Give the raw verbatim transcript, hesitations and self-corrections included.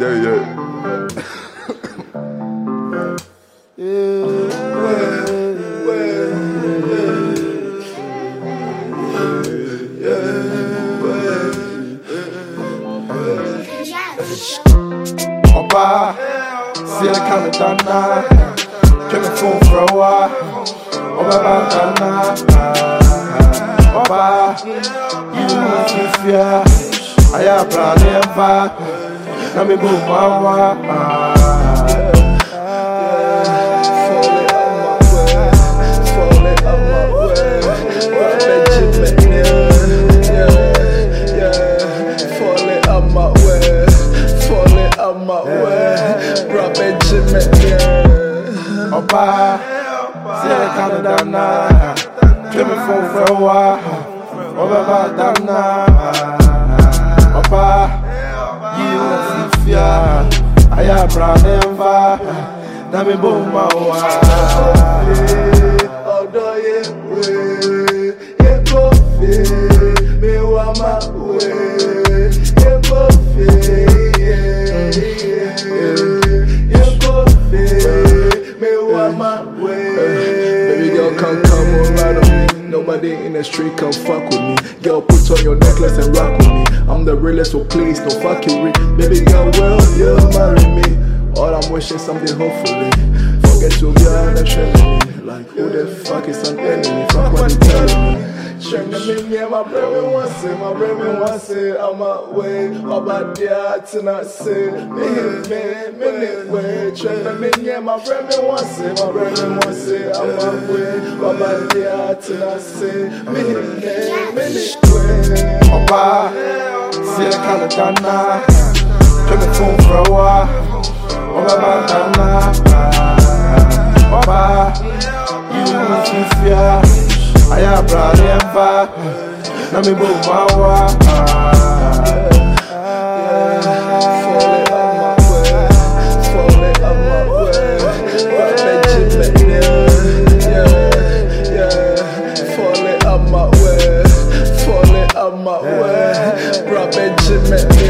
There you go. Opa, see the Canadana. Drink my phone for a while. Oba bandana. Opa, you must be fear. I am proud of you. Now me boom mama. Opa, see the Canadana. Drink my phone for a while. Oba bandana. Opa, you must be fear. I am proud of you. Now me boom mama. Although you way, you go feel me want my way. You go feel, you go feel me want my way. Baby girl, come come on right on me. Nobody in the street can fuck with me. Girl, put on your necklace and rock with me. I'm the realest, so please don't fuck you with. Baby girl, will you marry me? All I'm wishing something, hopefully. Forget your girl and shame me. Like who the fuck is an enemy? Fuck what they telling me. Shame me, yeah, my brain wants it, my brain wants it. I'm out way, about the tonight say, me, me, me, way. Shame me, yeah, my brain wants it, my brain wants it. I'm out way, about the tonight say, me, me, me, way. Opa, see the Canadana. Drink my phone for a while. Oba bandana. Opa, you must be fear. I am proud of you. Now me boom mama. Bro, Benjamin.